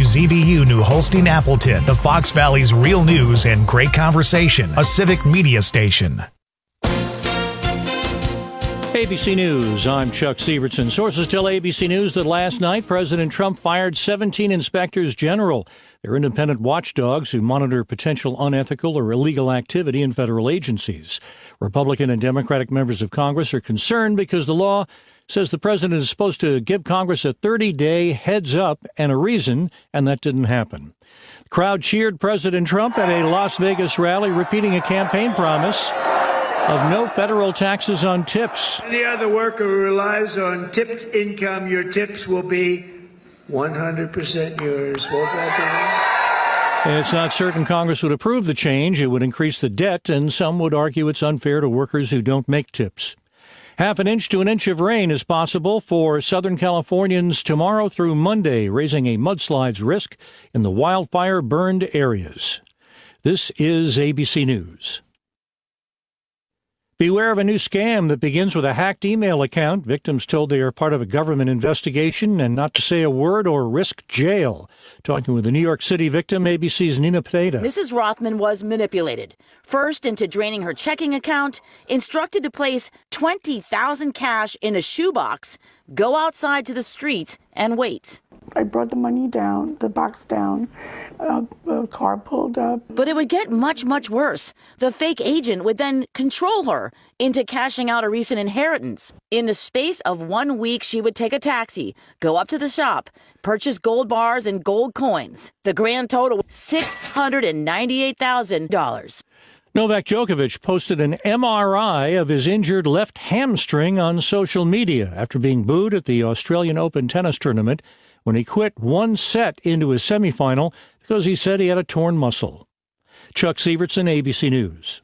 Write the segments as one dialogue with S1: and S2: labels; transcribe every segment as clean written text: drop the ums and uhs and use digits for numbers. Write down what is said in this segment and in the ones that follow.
S1: WZBU New Holstein Appleton, the Fox Valley's real news and great conversation, a civic media station.
S2: ABC News, I'm Chuck Sievertson. Sources tell ABC News that last night President Trump fired 17 inspectors general. They're independent watchdogs who monitor potential unethical or illegal activity in federal agencies. Republican and Democratic members of Congress are concerned because the law says the president is supposed to give Congress a 30-day heads up and a reason, and that didn't happen. The crowd cheered President Trump at a Las Vegas rally, repeating a campaign promise of no federal taxes on tips.
S3: Any other worker who relies on tipped income, your tips will be 100% yours. Won't that be nice?
S2: It's not certain Congress would approve the change. It would increase the debt, and some would argue it's unfair to workers who don't make tips. Half an inch to an inch of rain is possible for Southern Californians tomorrow through Monday, raising a mudslides risk in the wildfire-burned areas. This is ABC News. Beware of a new scam that begins with a hacked email account. Victims told they are part of a government investigation and not to say a word or risk jail. Talking with a New York City victim, ABC's Nina Pineda.
S4: Mrs. Rothman was manipulated. First into draining her checking account, instructed to place $20,000 cash in a shoebox, go outside to the street and wait.
S5: I brought the money down, the box down, a car pulled up.
S4: But it would get much, much worse. The fake agent would then control her into cashing out a recent inheritance. In the space of 1 week, she would take a taxi, go up to the shop, purchase gold bars and gold coins. The grand total, $698,000.
S2: Novak Djokovic posted an MRI of his injured left hamstring on social media after being booed at the Australian Open tennis tournament when he quit one set into his semifinal because he said he had a torn muscle. Chuck Sievertson, ABC News.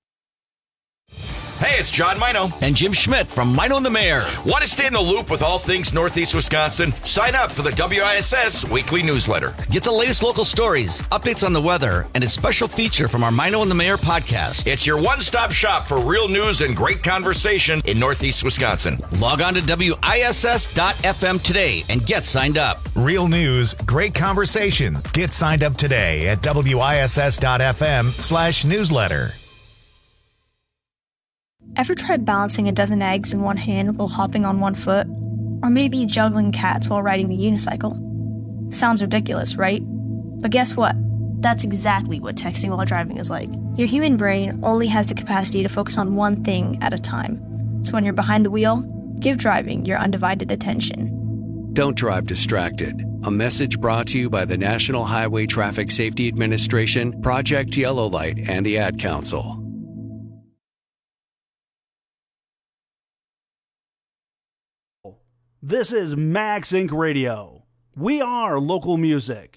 S6: Hey, it's John Mino.
S7: And Jim Schmidt from Mino and the Mayor.
S6: Want to stay in the loop with all things Northeast Wisconsin? Sign up for the WISS weekly newsletter.
S7: Get the latest local stories, updates on the weather, and a special feature from our Mino and the Mayor podcast.
S6: It's your one-stop shop for real news and great conversation in Northeast Wisconsin.
S7: Log on to WISS.FM today and get signed up.
S1: Real news, great conversation. Get signed up today at WISS.FM/newsletter.
S8: Ever tried balancing a dozen eggs in one hand while hopping on one foot? Or maybe juggling cats while riding the unicycle? Sounds ridiculous, right? But guess what? That's exactly what texting while driving is like. Your human brain only has the capacity to focus on one thing at a time. So when you're behind the wheel, give driving your undivided attention.
S9: Don't drive distracted. A message brought to you by the National Highway Traffic Safety Administration, Project Yellow Light, and the Ad Council.
S10: This is Max Inc. Radio. We are local music.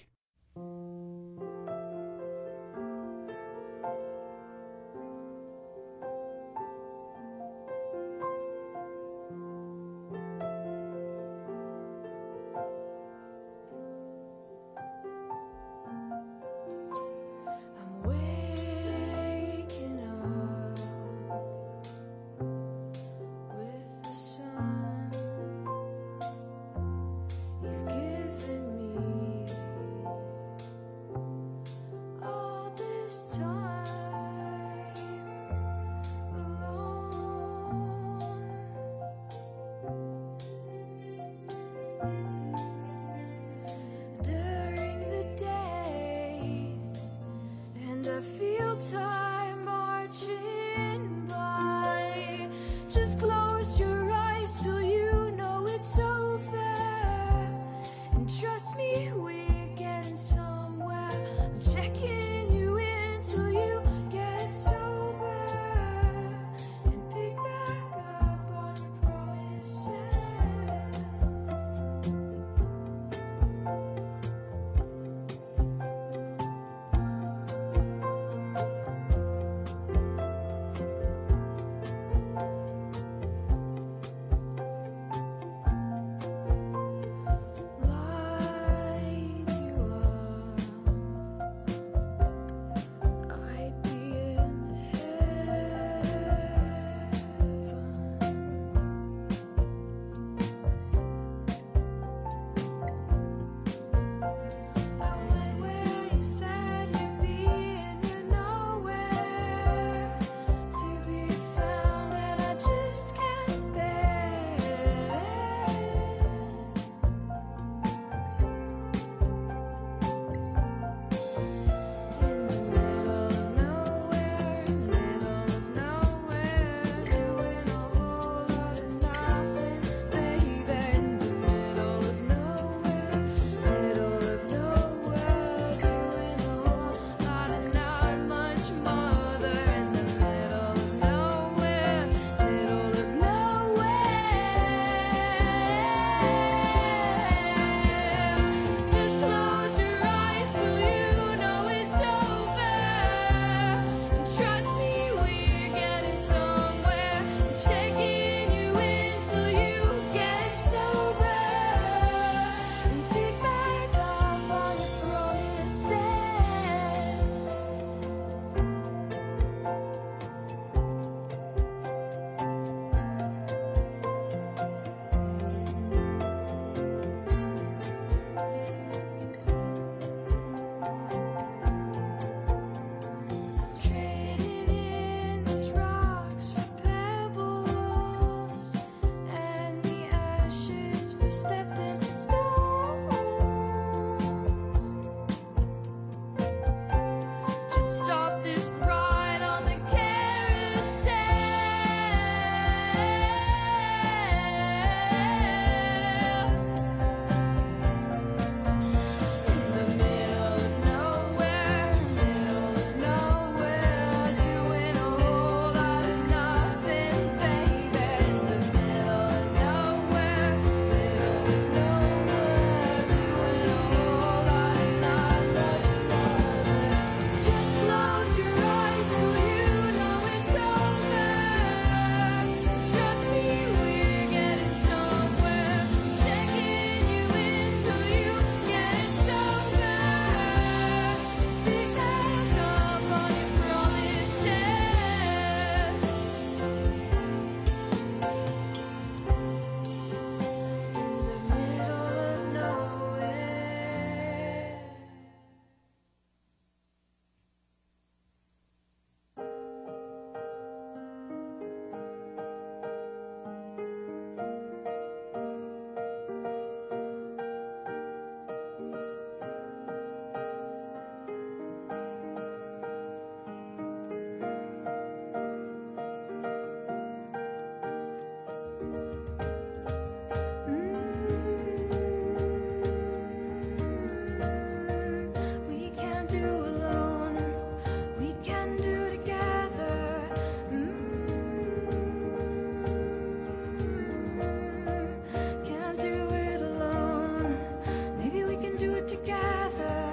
S11: it together.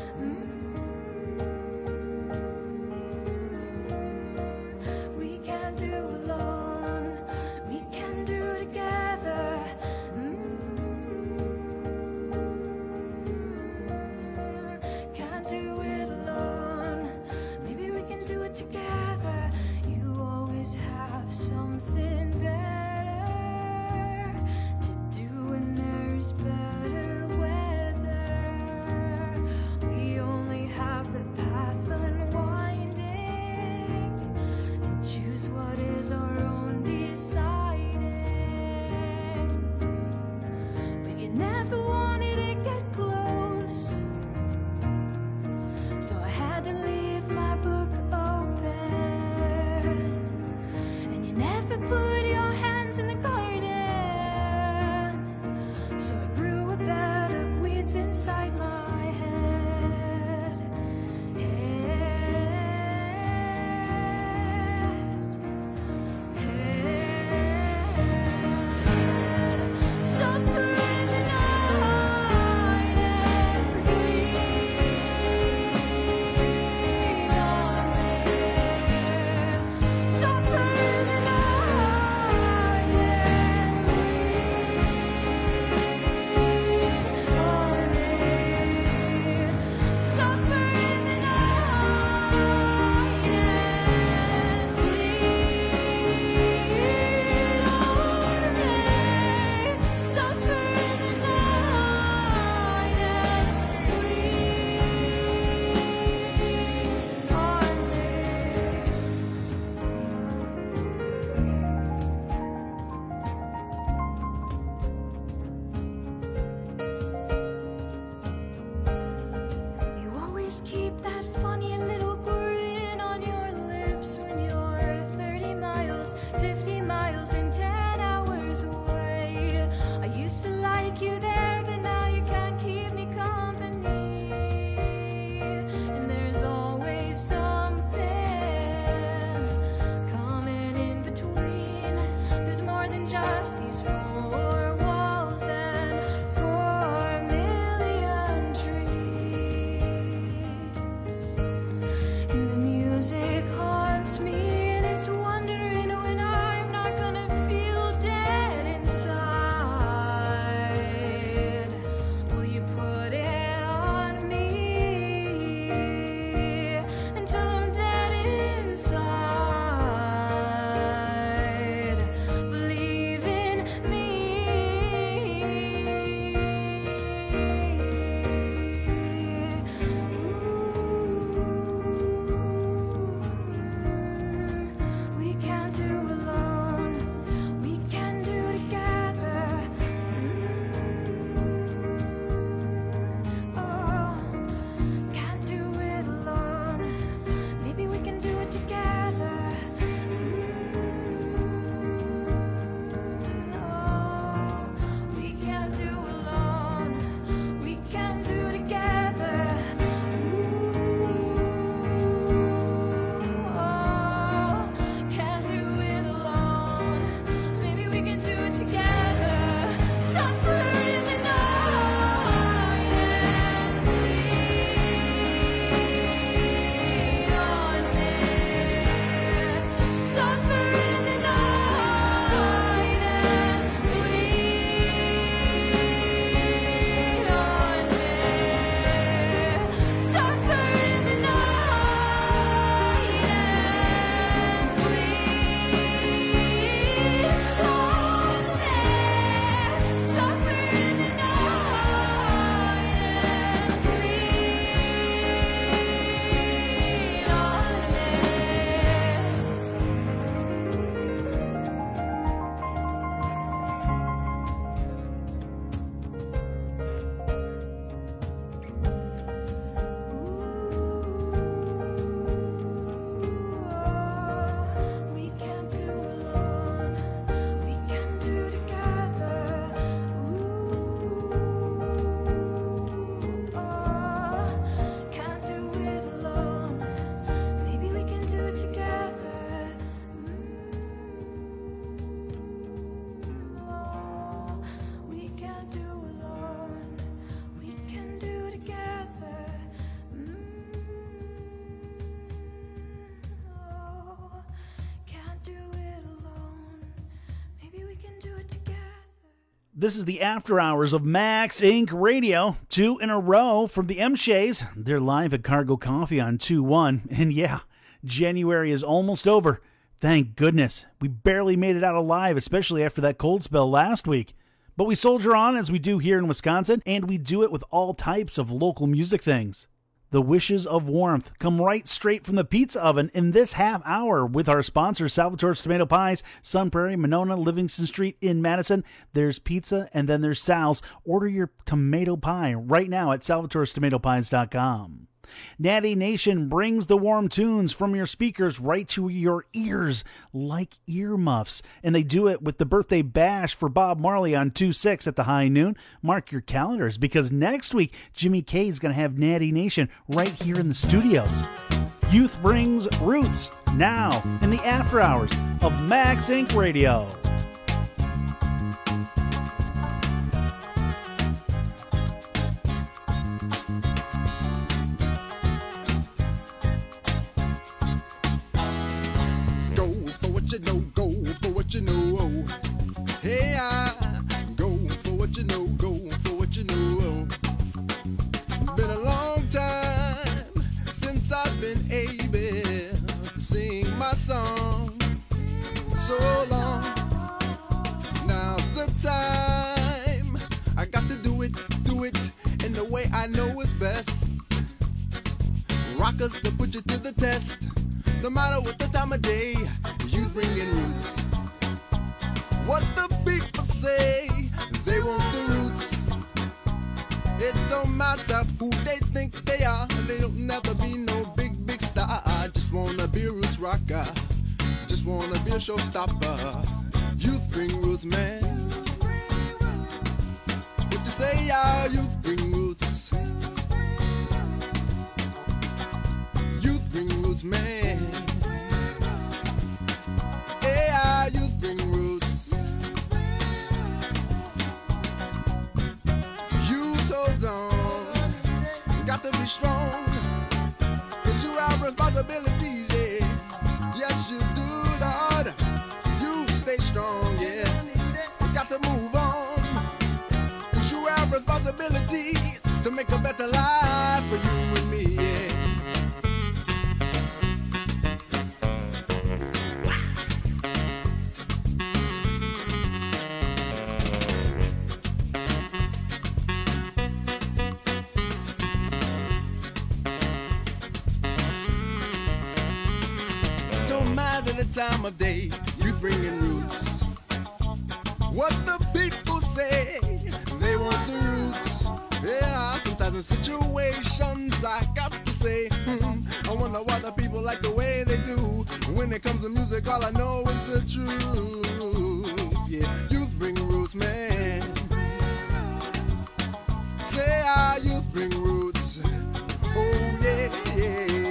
S11: We can do alone. We can do together. Can't do it alone. Maybe we can do it together. You always have something better to do when there's better weather. We only have the path unwinding and choose what is our own deciding. But you never wanted to get close, so I had to leave my book open. And you never put your hands in the garden, so I grew a bed of weeds inside my head. Suffer in the night and bleed on me. Suffer in the night and bleed on me. Suffer in the night and bleed on me. Suffer in the night and bleed on me. You always keep that funny little grin on your lips when you're 30 miles, 50 miles, and 10 hours away. I used to like you there, but now you can't keep me company. And there's always something coming in between. There's more than just these four walls and 4 million trees. And the music haunts me, and it's wondering when I'm not gonna feel dead inside. Will you put it on me until I'm dead inside? Believe in me
S10: This is the After Hours of Max Inc. Radio. 2 in a row from the M-Shays. They're live at Cargo Coffee on 2-1. And yeah, January is almost over. Thank goodness. We barely made it out alive, especially after that cold spell last week. But we soldier on as we do here in Wisconsin, and we do it with all types of local music things. The wishes of warmth come right straight from the pizza oven in this half hour with our sponsors, Salvatore's Tomato Pies, Sun Prairie, Monona, Livingston Street in Madison. There's pizza, and then there's Sal's. Order your tomato pie right now at salvatorestomatopies.com. Natty Nation brings the warm tunes from your speakers right to your ears like earmuffs. And they do it with the birthday bash for Bob Marley on 2/6 at the high noon. Mark your calendars because next week, Jimmy K is going to have Natty Nation right here in the studios. Youth brings roots now in the after hours of Max Inc. Radio.
S12: Go for what you know. Hey, I go for what you know, go for what you know. Been a long time since I've been able to sing my song. So long, now's the time. I got to do it in the way I know is best. Rockers to put you to the test. No matter what the time of day, you bringing roots. What the people say, they want the roots. It don't matter who they think they are. They don't never be no big star. I just wanna be a roots rocker. Just wanna be a showstopper. Youth bring roots, man. What you say, y'all? Youth bring roots. Youth bring roots, man. Youth bring roots. Youth hold on. Got to be strong. Cause you have responsibilities, yeah. Yes, you do, Lord. You stay strong, yeah. You got to move on. Cause you have responsibilities to make a better life for you and me, yeah. Time of day, youth bringing roots. What the people say, they want the roots. Yeah, sometimes in situations I got to say, I wonder why the people like the way they do. When it comes to music, all I know is the truth. Yeah, youth bring roots, man. Say our youth bring roots. Oh yeah, yeah, yeah.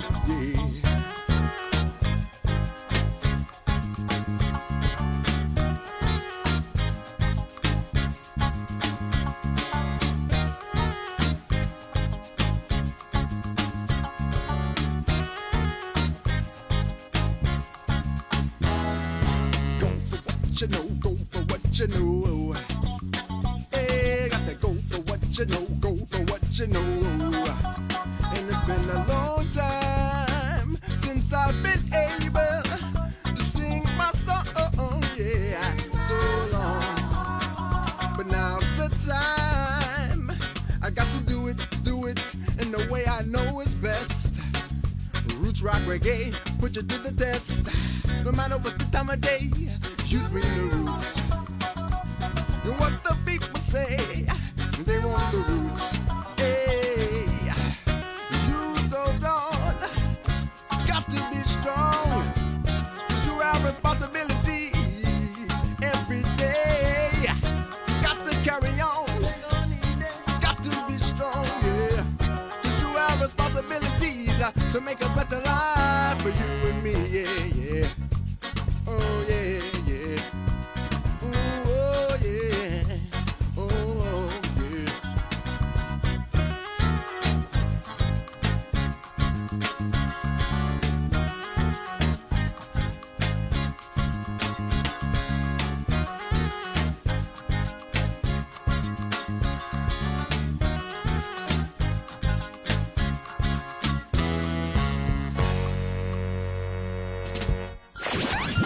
S12: You know, hey, got to go for what you know, go for what you know. And it's been a long time since I've been able to sing my song, yeah, so long. But now's the time. I got to do it in the way I know is best. Roots, rock, reggae, put you to the test. No matter what the time of day, you bring the roots. What the people say, they want the roots. Hey, you hold on, got to be strong. You have responsibilities every day. Got to carry on, got to be strong, yeah. You have responsibilities to make a better life for you and me, yeah, yeah. Oh, yeah, yeah.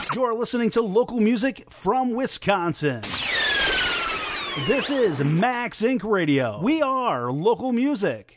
S10: You're listening to local music from Wisconsin. This is Max Inc. Radio. We are local music.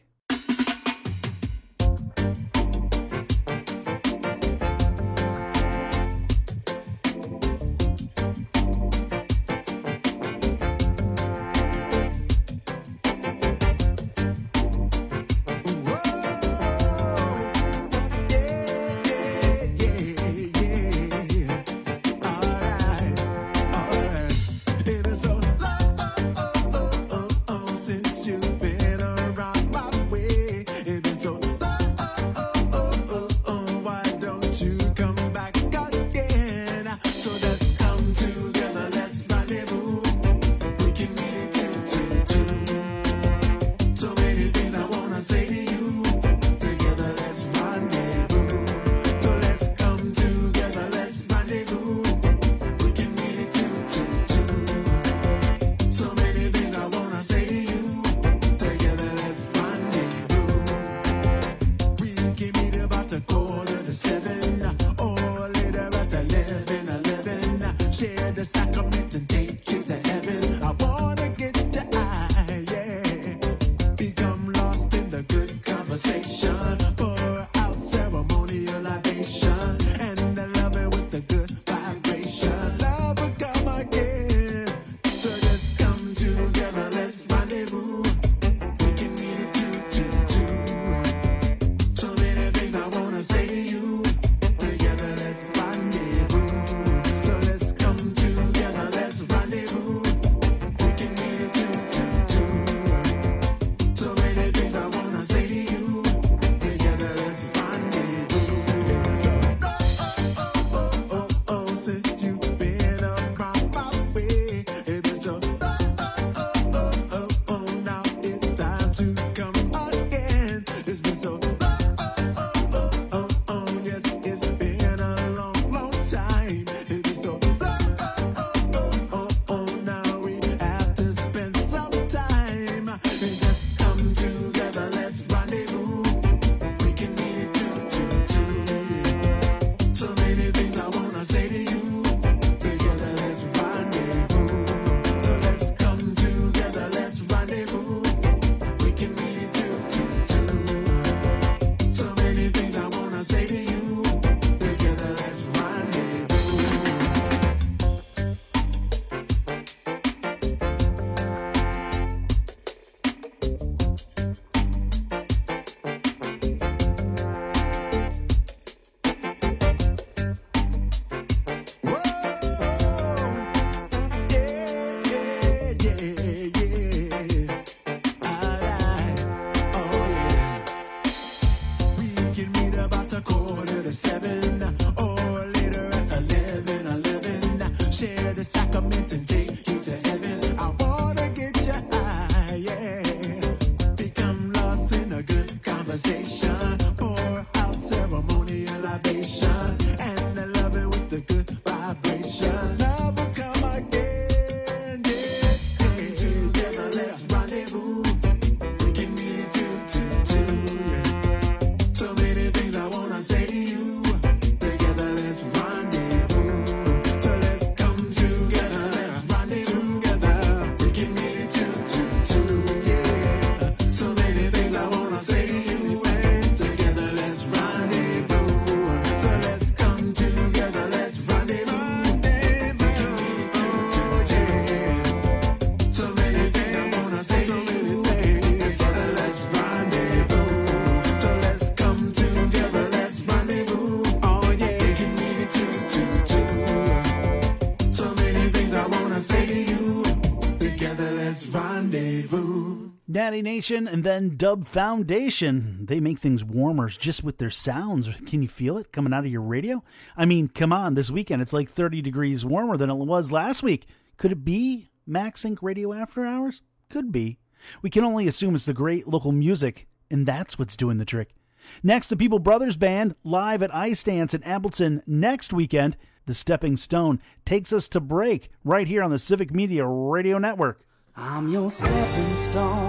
S10: Natty Nation and then Dub Foundation. They make things warmer just with their sounds. Can you feel it coming out of your radio? I mean, come on, this weekend it's like 30 degrees warmer than it was last week. Could it be Max Inc. Radio After Hours? Could be. We can only assume it's the great local music, and that's what's doing the trick. Next, the People Brothers Band, live at Ice Dance in Appleton next weekend. The Stepping Stone takes us to break right here on the Civic Media Radio Network.
S13: I'm your stepping stone,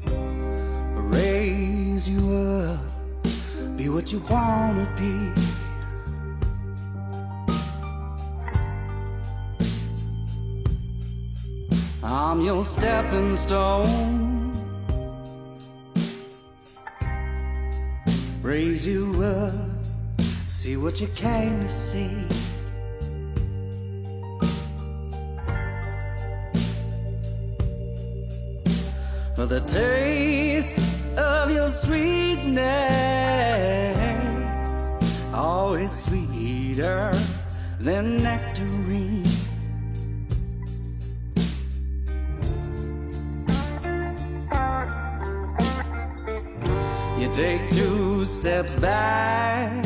S13: raise you up, be what you wanna be. I'm your stepping stone. Raise you up, see what you came to see. For the taste of your sweetness, always sweeter than nectarine. You take 2 steps back,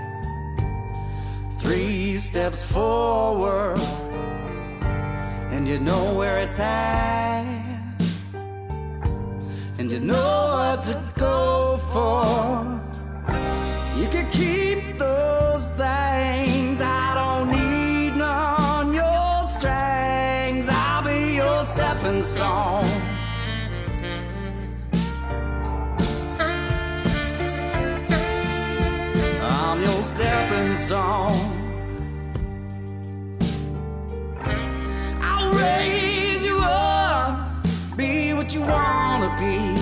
S13: 3 steps forward, and you know where it's at. And you know what to go for. You can keep those things. I don't need none your strings. I'll be your stepping stone. I'm your stepping stone. I'll raise you up, be what you wanna be.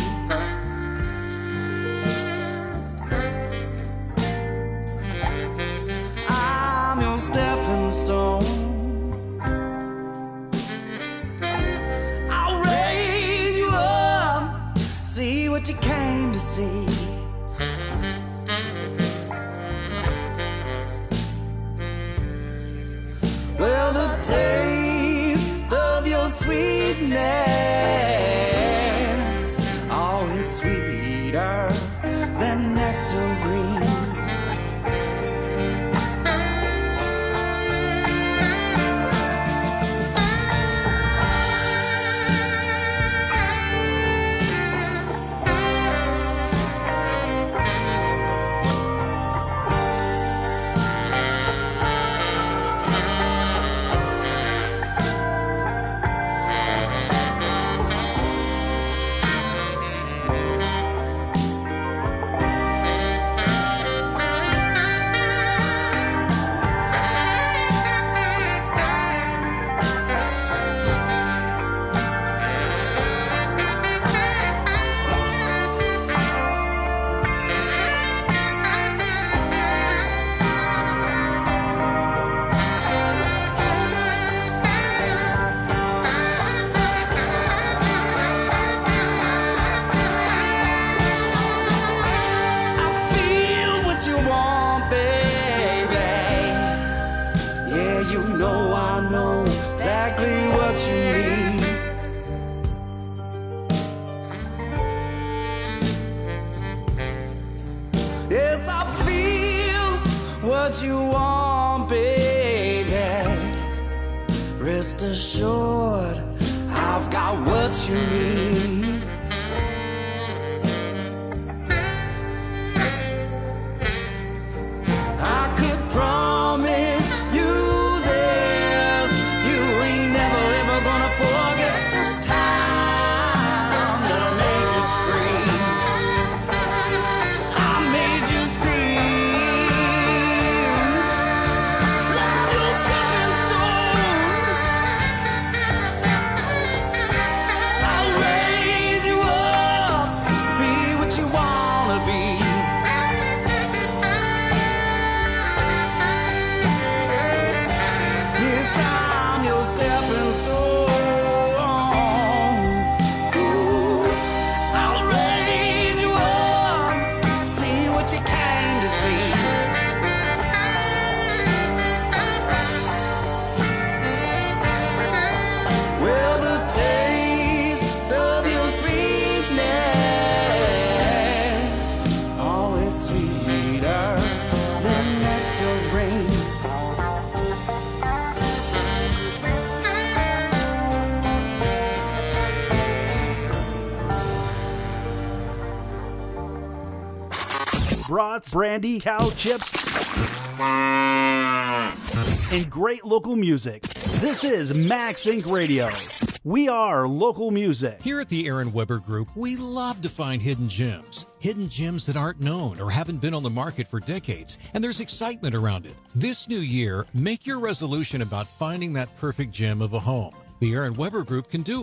S13: I'm your stepping stone. I'll raise you up, see what you came to see. Well, the taste of your sweetness, always sweeter than nectarine. What you want, baby. Rest assured, I've got what you need. I could promise you this: you ain't never ever gonna forget the time that I made you scream. I made you scream.
S10: Brats, brandy, cow chips, and great local music. This is Max Inc. Radio. We are local music.
S14: Here at the Aaron Weber Group, we love to find hidden gems that aren't known or haven't been on the market for decades, and there's excitement around it. This new year, make your resolution about finding that perfect gem of a home. The Aaron Weber Group can do it.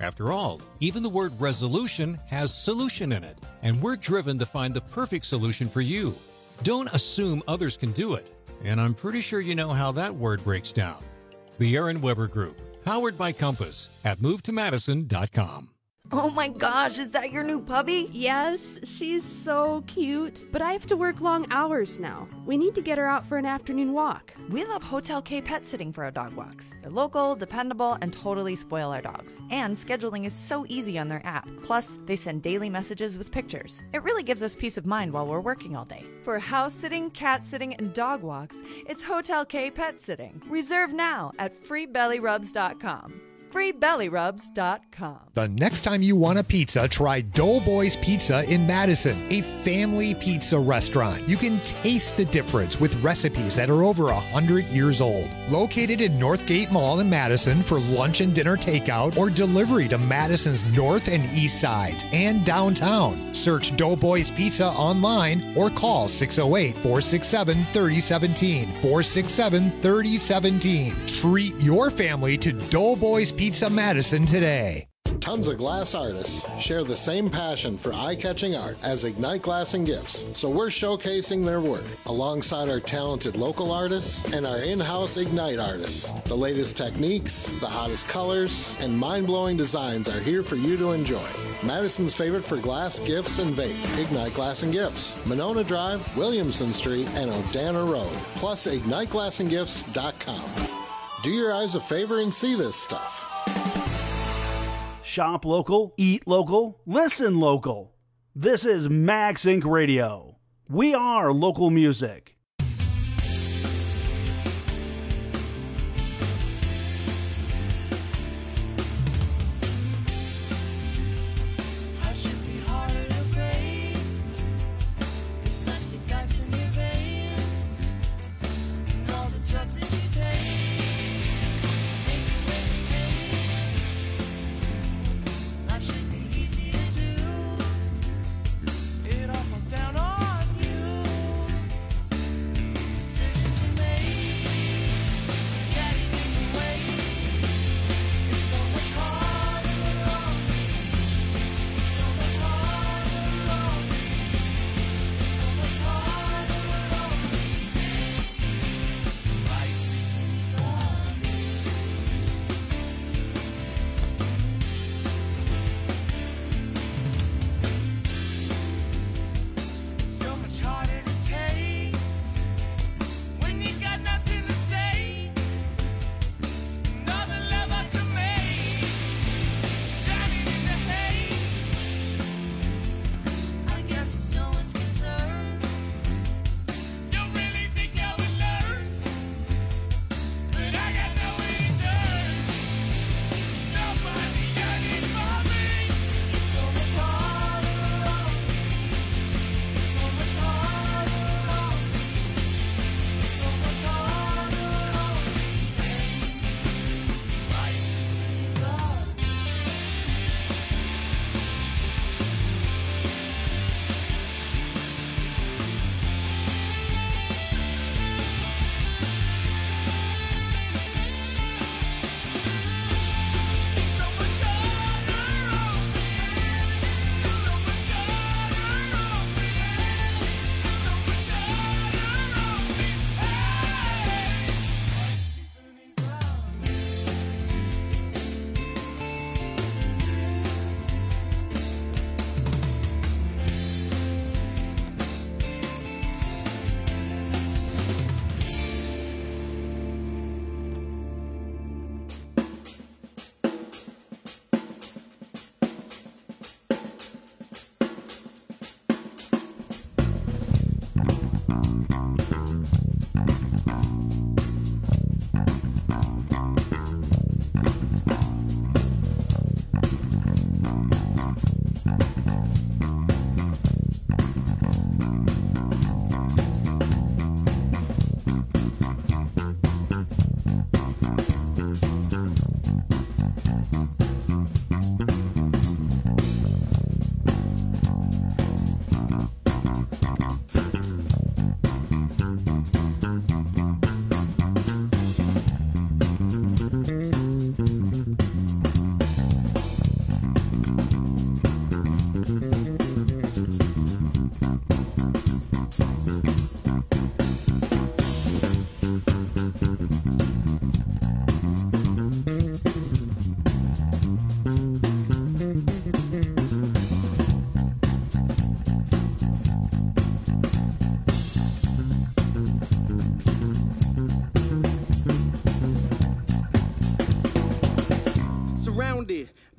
S14: After all, even the word resolution has solution in it, and we're driven to find the perfect solution for you. Don't assume others can do it, and I'm pretty sure you know how that word breaks down. The Aaron Weber Group, powered by Compass at MoveToMadison.com.
S15: Oh my gosh, is that your new puppy?
S16: Yes, she's so cute. But I have to work long hours now. We need to get her out for an afternoon walk.
S15: We love Hotel K Pet Sitting for our dog walks. They're local, dependable, and totally spoil our dogs. And scheduling is so easy on their app. Plus, they send daily messages with pictures. It really gives us peace of mind while we're working all day. For house sitting, cat sitting, and dog walks, it's Hotel K Pet Sitting. Reserve now at freebellyrubs.com. freebellyrubs.com.
S17: The next time you want a pizza, try Doughboys Pizza in Madison, a family pizza restaurant. You can taste the difference with recipes that are over 100 years old. Located in Northgate Mall in Madison for lunch and dinner takeout or delivery to Madison's north and east sides and downtown. Search Doughboys Pizza online or call 608-467-3017. 467-3017. Treat your family to Doughboys Pizza Madison today.
S18: Tons of glass artists share the same passion for eye-catching art as Ignite Glass and Gifts, so we're showcasing their work alongside our talented local artists and our in-house Ignite artists. The latest techniques, the hottest colors, and mind-blowing designs are here for you to enjoy. Madison's favorite for glass, gifts, and vape, Ignite Glass and Gifts, Monona Drive, Williamson Street, and Odana Road, plus IgniteGlassandGifts.com. Do your eyes a favor and see this stuff.
S10: Shop local, eat local, listen local. This is Max Inc. Radio. We are local music.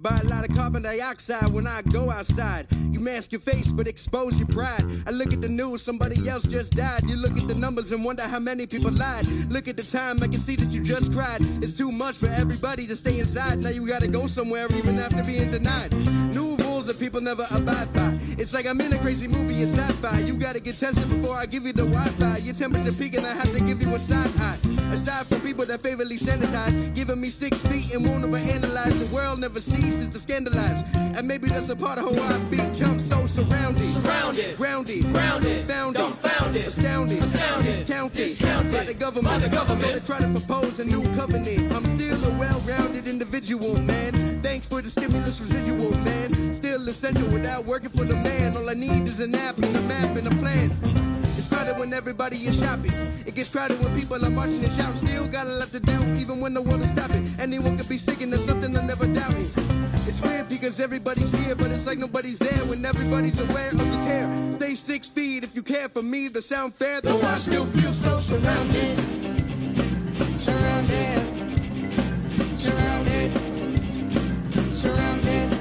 S12: by a lot of carbon dioxide when I go outside. You mask your face but expose your pride. I look at the news, somebody else just died. You look at the numbers and wonder how many people lied. Look at the time, I can see that you just cried. It's too much for everybody to stay inside. Now you gotta go somewhere even after being denied. New rules that people never abide by. It's like I'm in a crazy movie, it's sci-fi. You gotta get tested before I give you the Wi-Fi. Your temperature peaking, I have to give you a side eye. Aside from people that favorably sanitize, giving me 6 feet and won't overanalyze. The world never ceases to scandalize. And maybe that's a part of who I become so surrounded.
S13: Surrounded,
S12: grounded,
S13: grounded,
S12: founded,
S13: dumbfounded,
S12: astounded, discounted by the government. So they try to propose a new covenant. I'm still a well-rounded individual, man. Thanks for the stimulus residual, man. Still essential without working for the man. All I need is an app and a map and a plan. It's crowded when everybody is shopping. It gets crowded when people are marching and shouting. Still got a lot to do, even when the world is stopping. Anyone could be sick and there's something I never doubted. It's weird because everybody's here, but it's like nobody's there when everybody's aware of the tear. Stay 6 feet if you care for me, the sound fair. Though I still feel so surrounded. Surrounded. Surrounded. Surrounded.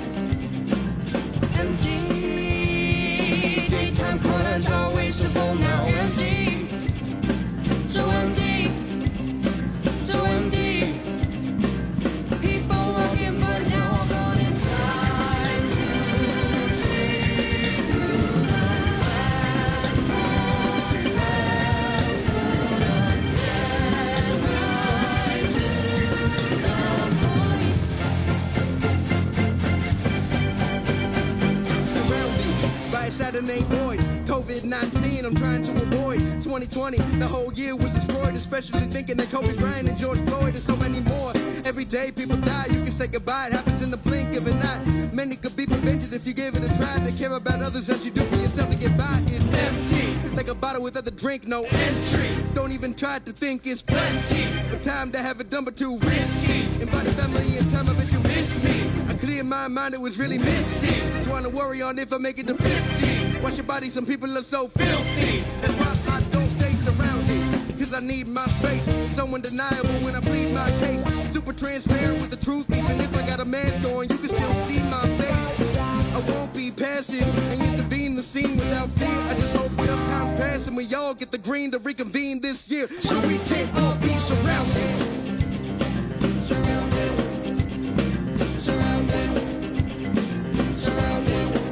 S12: Empty. Daytime corners always so full, now empty. So empty. So empty. People walking, but now all gone. It's time to see through the last one left. Get right to the point. Surrounded by a Saturday void. COVID-19, I'm trying to avoid 2020, the whole year was destroyed. Especially thinking that Kobe Bryant and George Floyd and so many more. Every day people die, you can say goodbye. It happens in the blink of an eye. Many could be prevented if you gave it a try. To care about others as you do for yourself to get by is empty. Like a bottle without the drink, no entry. Don't even try to think it's plenty. But time to have it done but too risky. Invite a family in time, I bet you miss me. I cleared my mind, it was really misty. Trying to worry on if I make it to 50. Watch your body, some people are so filthy. That's why I don't stay surrounded. Cause I need my space. So undeniable when I plead my case. Super transparent with the truth. Even if I got a mask on, you can still see my face. I won't be passive and intervene the scene without fear. I just hope enough time's pass and we all get the green to reconvene this year. So we can all be surrounded. Surrounded. Surrounded. Surrounded.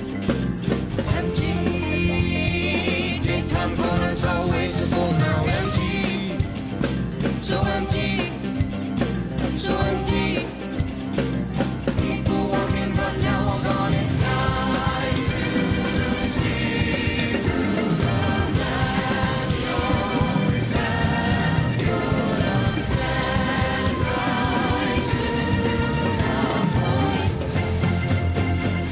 S12: Empty. Daytime corners always full, now empty. So empty. So empty. People walking but now all gone. It's time to see through the last yours left. Gonna get right to the point.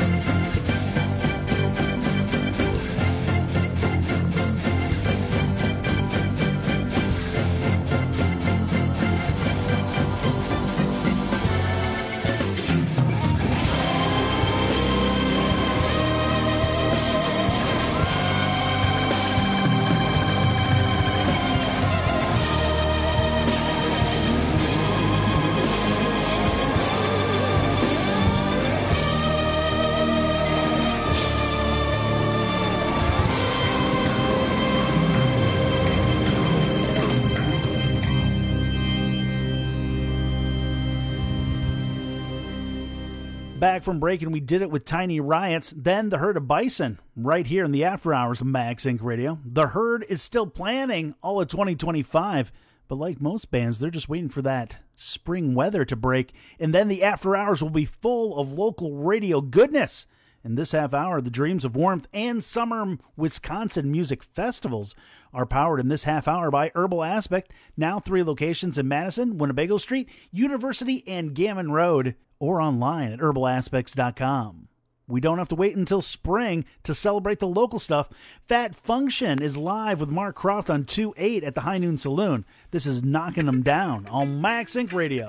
S10: Back from break, and we did it with Tiny Riots, then The Herd of Bison, right here in the after hours of Max Inc. Radio. The Herd is still planning all of 2025, but like most bands, they're just waiting for that spring weather to break, and then the after hours will be full of local radio goodness. In this half hour, the dreams of warmth and summer Wisconsin music festivals are powered in this half hour by Herbal Aspect, now 3 locations in Madison, Winnebago Street, University, and Gammon Road, or online at herbalaspects.com. We don't have to wait until spring to celebrate the local stuff. Fat Function is live with Mark Croft on 2/8 at the High Noon Saloon. This is Knocking 'Em Down on Max Inc. Radio.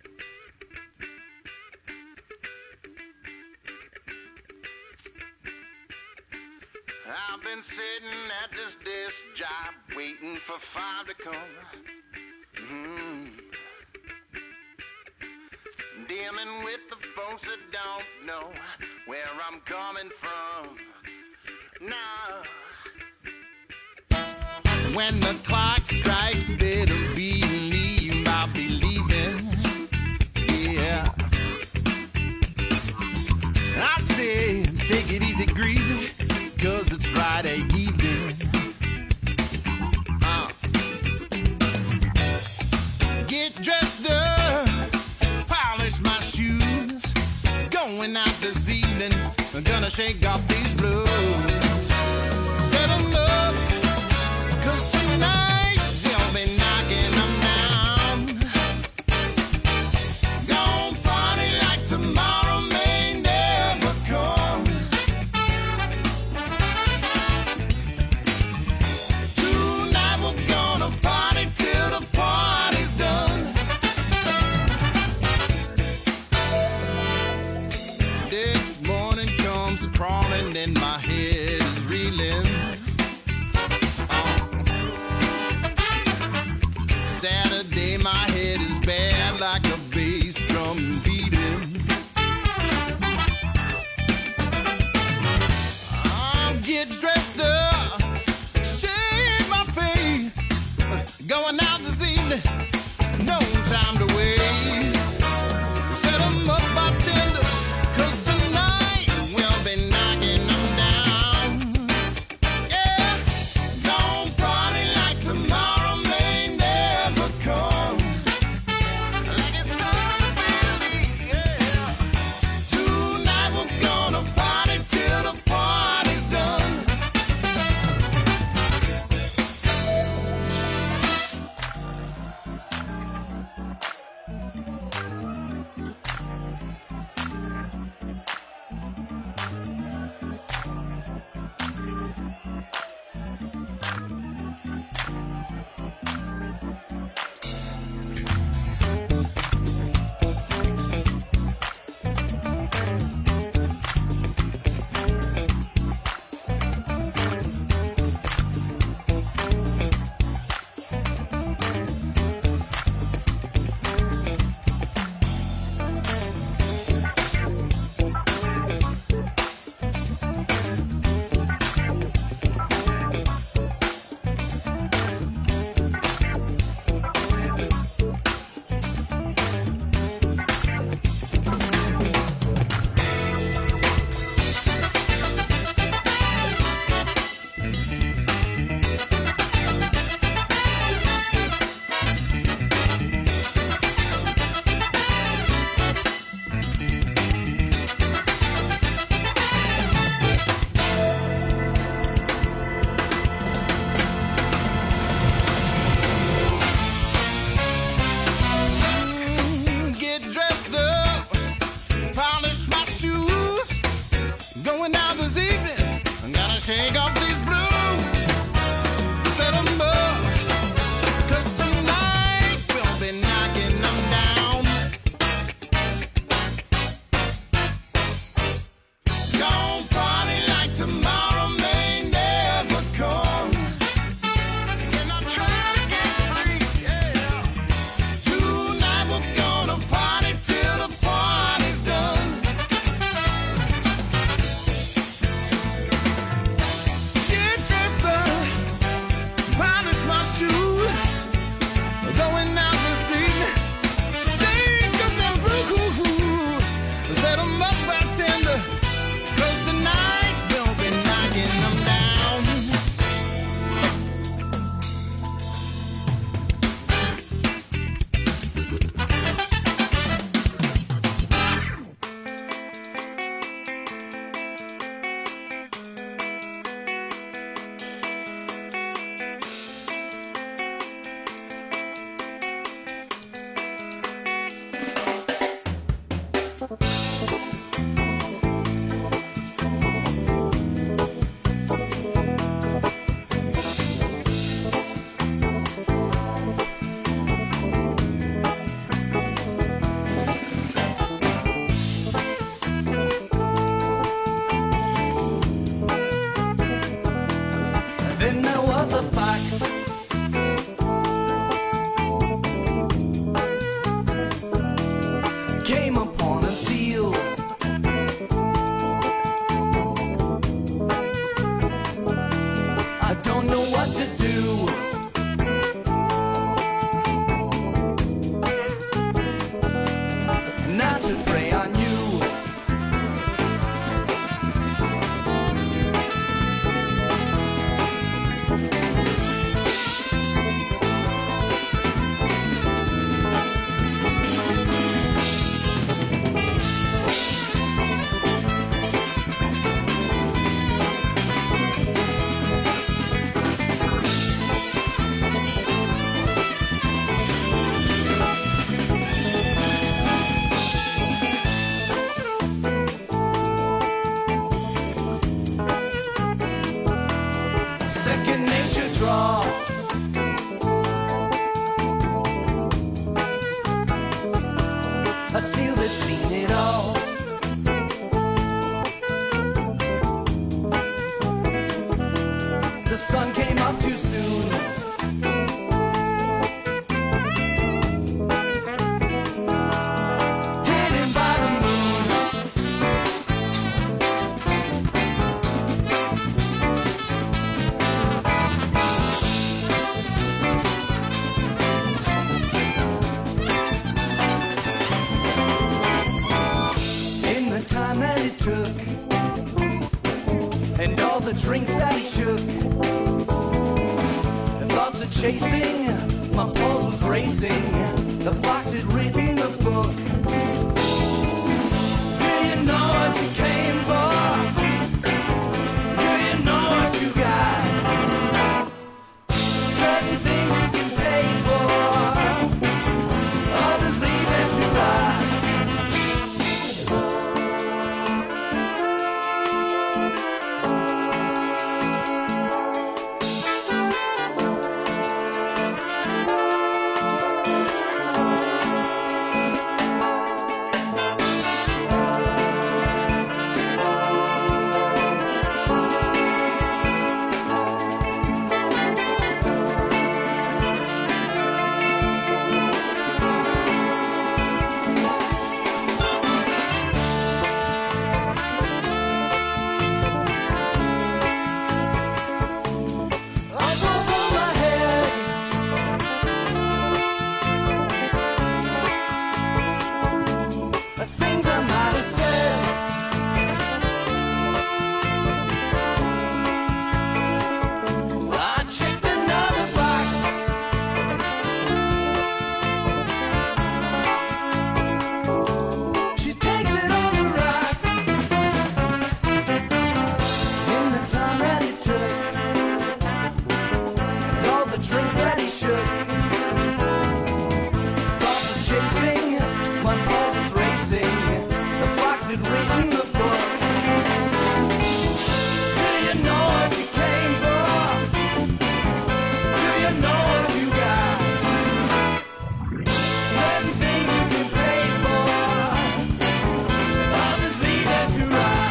S19: I've been sitting at this desk job waiting for 5 to come. Dealing with the folks that don't know where I'm coming from. Now, when the clock strikes, better believe I'll be leaving. Yeah. I say, take it easy, greasy, 'cause it's Friday evening. Get dressed up, polish my shoes. Going out this evening, I'm gonna shake off these blues. Set 'em up, 'cause tonight they'll be knocking them down. Gonna party like tomorrow may never come. Tonight we're gonna party till the party's done. Next morning comes crawling and my head is reeling. Saturday my head is bad like a bass drum beating. I'll get dressed up, shave my face, going out this evening, no time to waste. Set 'em up, bartender, 'cause tonight we'll be knocking them down. Yeah, gonna party like tomorrow may never come. Like it's gonna be, yeah. Tonight we're gonna party till the party's done. Get dressed up, polish my shoes, going out this evening, I'm gonna shake off these blues. Set 'em up, 'cause tonight we'll be knocking them down. Gonna party like tomorrow may never come. And I'm trying to get free, yeah. Tonight we're gonna party till the party's done. Get
S13: second nature draw. A seal that's seen it all. The sun came up too soon. Hidden by the moon. In the time that it took, and all the drinks that he shook, the thoughts of chasing, my pulse was racing. The fox had written the book. Do you know what you came for? Do you know what you got? Certain things you can pay for, others leave them to rot. Things I might have said. I checked another box. She takes it on the rocks. In the time that it took, and all the drinks that he shook, thoughts of chasing, my pulse was racing. The fox had written the book. Do you know what you came for? Do you know what you got? Certain things you can pay for, others leave them to rot.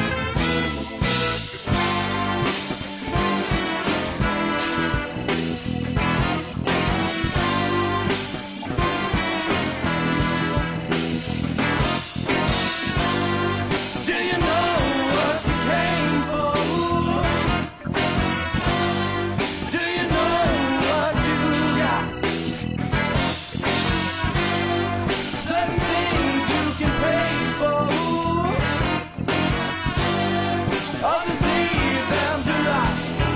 S13: Do you know what you came for? Do you know what you got? Certain things you can pay for, others leave them to rot.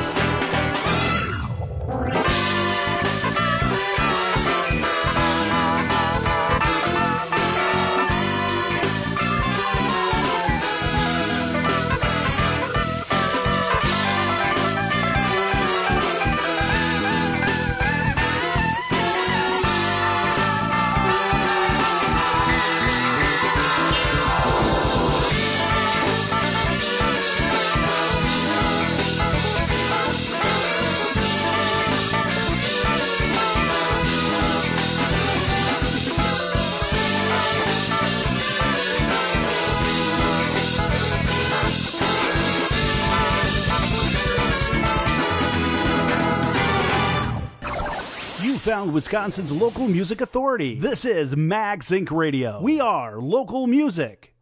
S10: You found Wisconsin's local music authority. This is Max Inc. Radio. We are local music.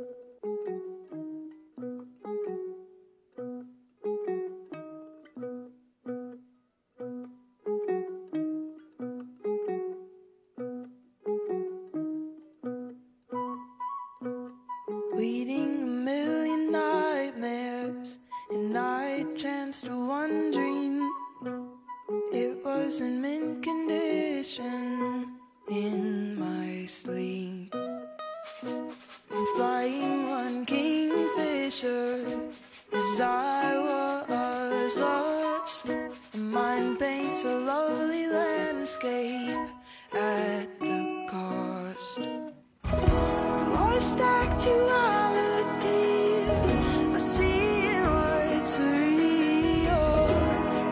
S13: Leading a million nightmares, and I chanced to one dream. It was in mint condition in my sleep. And flying one kingfisher as I was lost. And mind paints a lovely landscape at the cost. Lost actuality, I see what's real.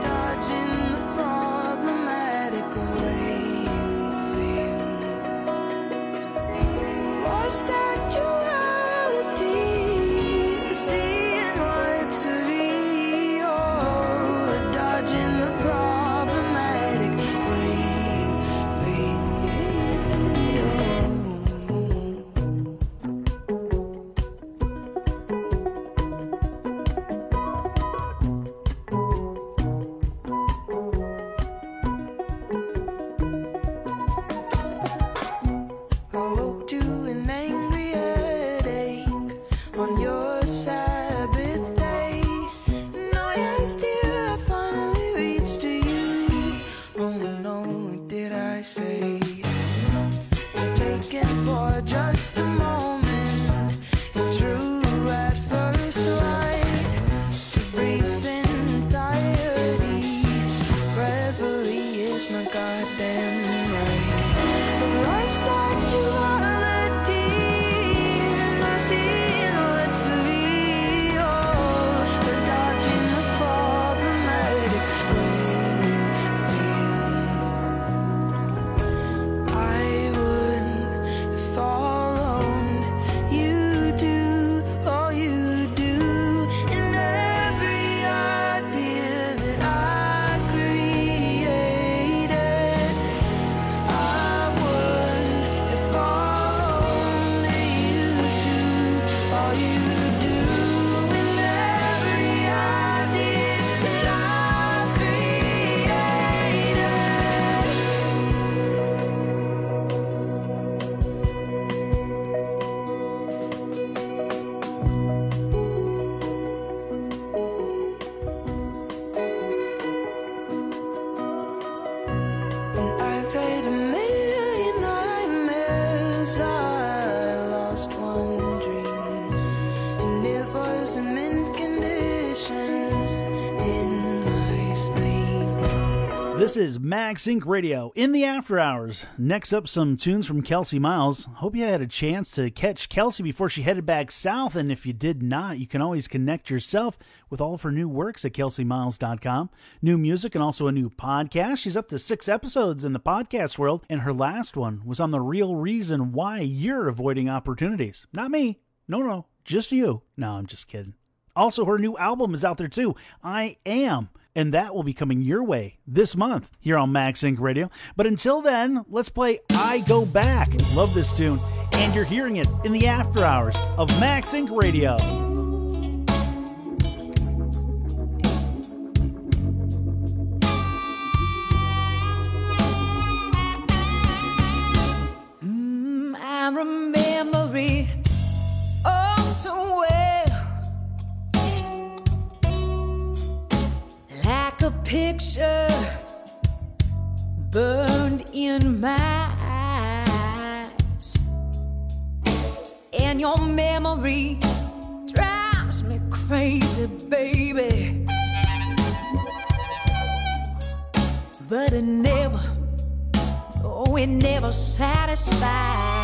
S10: This is Max Inc. Radio in the after hours. Next up, some tunes from Kelsey Miles. Hope you had a chance to catch Kelsey before she headed back south, and if you did not, you can always connect yourself with all of her new works at kelseymiles.com. New music and also a new podcast. She's up to 6 episodes in the podcast world, and her last one was on the real reason why you're avoiding opportunities. Not me. No, just you. No, I'm just kidding. Also, her new album is out there too, I Am, and that will be coming your way this month here on Max Inc. Radio. But until then, let's play I Go Back. Love this tune, and you're hearing it in the after hours of Max Inc. Radio.
S11: I remember it all too well, like a picture burned in my eyes, and your memory drives me crazy, baby, but it never satisfies.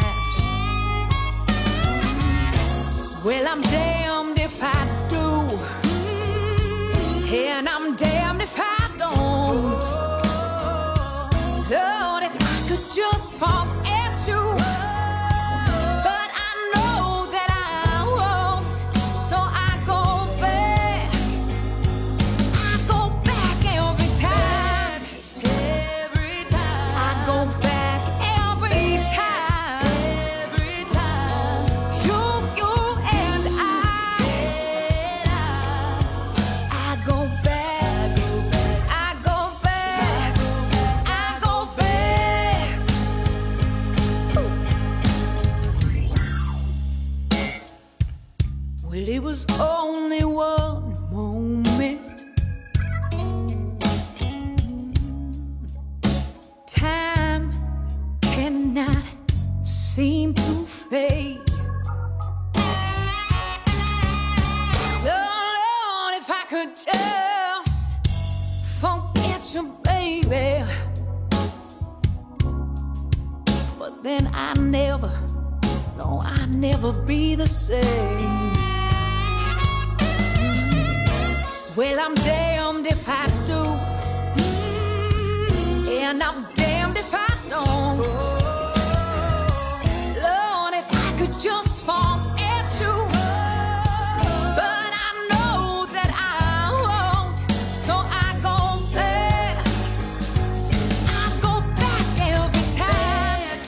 S11: Well, I'm damned if I do, and I'm damned if I don't. Lord, if I could just forget you, but I know that I won't, so I go back every time. I go back every time. You and I go back. I go back. Well, it was only one moment. Time cannot seem to fade. Lord, if I could just forget you, baby, but then I never be the same. Well, I'm damned if I do, and I'm damned if I don't. Lord, if I could just forget you, but I know that I won't, so I go back. I go back every time.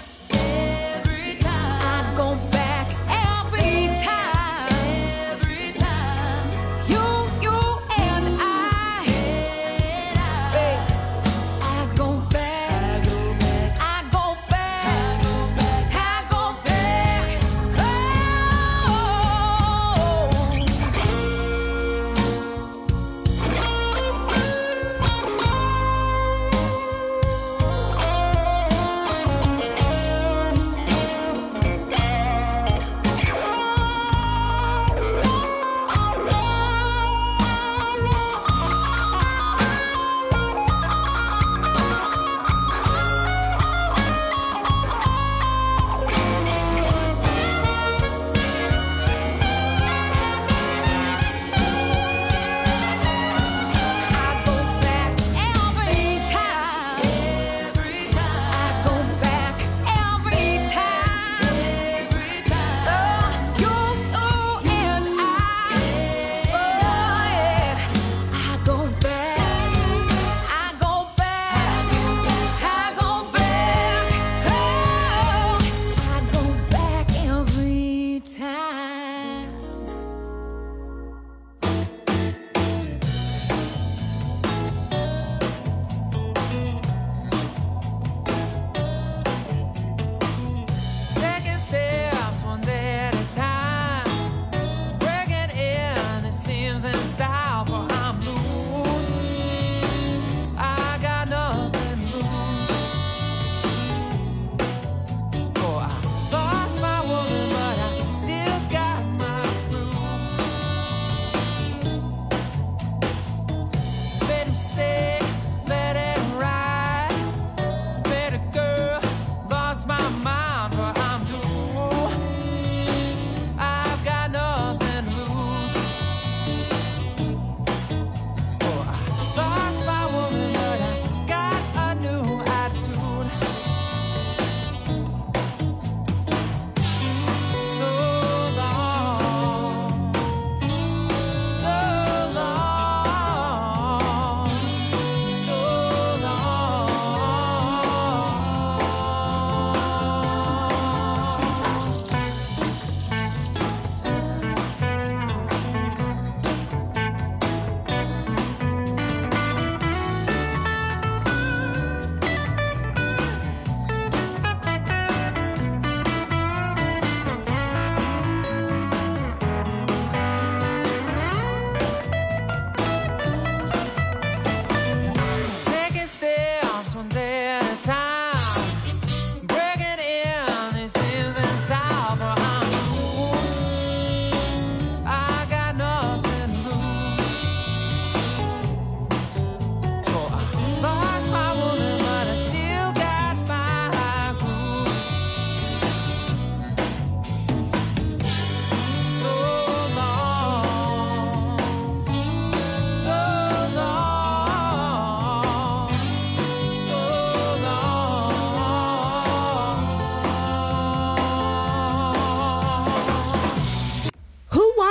S11: I go back every time. You and I go back. I go back.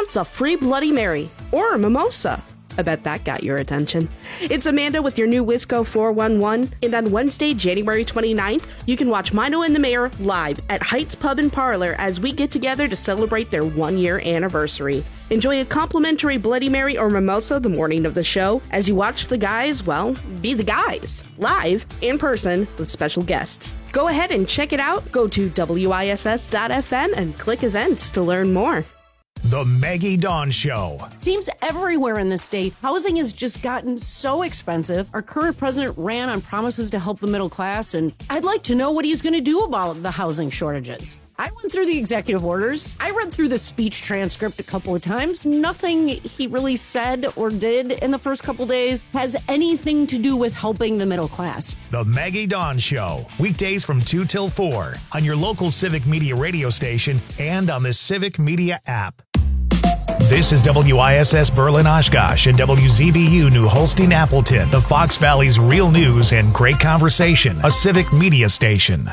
S16: What's a free Bloody Mary? Or a mimosa? I bet that got your attention. It's Amanda with your new Wisco 411, and on Wednesday, January 29th, you can watch Mino and the Mayor live at Heights Pub and Parlor as we get together to celebrate their 1-year anniversary. Enjoy a complimentary Bloody Mary or mimosa the morning of the show as you watch the guys, well, be the guys, live, in person, with special guests. Go ahead and check it out. Go to WISS.FM and click events to learn more.
S1: The Maggie Dawn Show.
S20: Seems everywhere in the state, housing has just gotten so expensive. Our current president ran on promises to help the middle class, and I'd like to know what he's going to do about the housing shortages. I went through the executive orders. I read through the speech transcript a couple of times. Nothing he really said or did in the first couple days has anything to do with helping the middle class.
S1: The Maggie Dawn Show. Weekdays from 2 till 4 on your local Civic Media radio station and on the Civic Media app. This is WISS Berlin Oshkosh and WZBU New Holstein Appleton, the Fox Valley's real news and great conversation, a Civic Media station.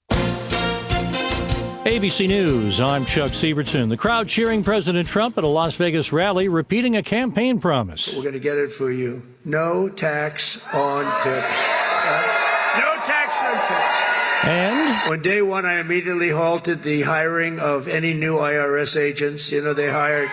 S2: ABC News, I'm Chuck Sievertson. The crowd cheering President Trump at a Las Vegas rally, repeating a campaign promise.
S3: We're going to get it for you. No tax on tips. No tax on tips.
S2: And
S3: on day one, I immediately halted the hiring of any new IRS agents. You know, they hired.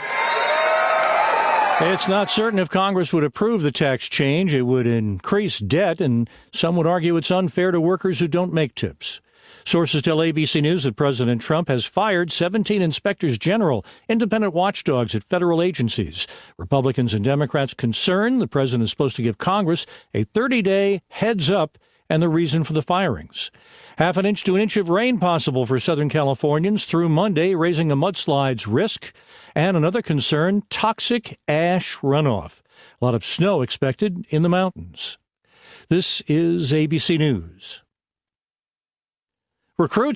S2: It's not certain if Congress would approve the tax change. It would increase debt, and some would argue it's unfair to workers who don't make tips. Sources tell ABC News that President Trump has fired 17 inspectors general, independent watchdogs at federal agencies. Republicans and Democrats concerned the president is supposed to give Congress a 30-day heads up and the reason for the firings. Half an inch to an inch of rain possible for Southern Californians through Monday, raising a mudslide's risk. And another concern, toxic ash runoff. A lot of snow expected in the mountains. This is ABC News. Recruits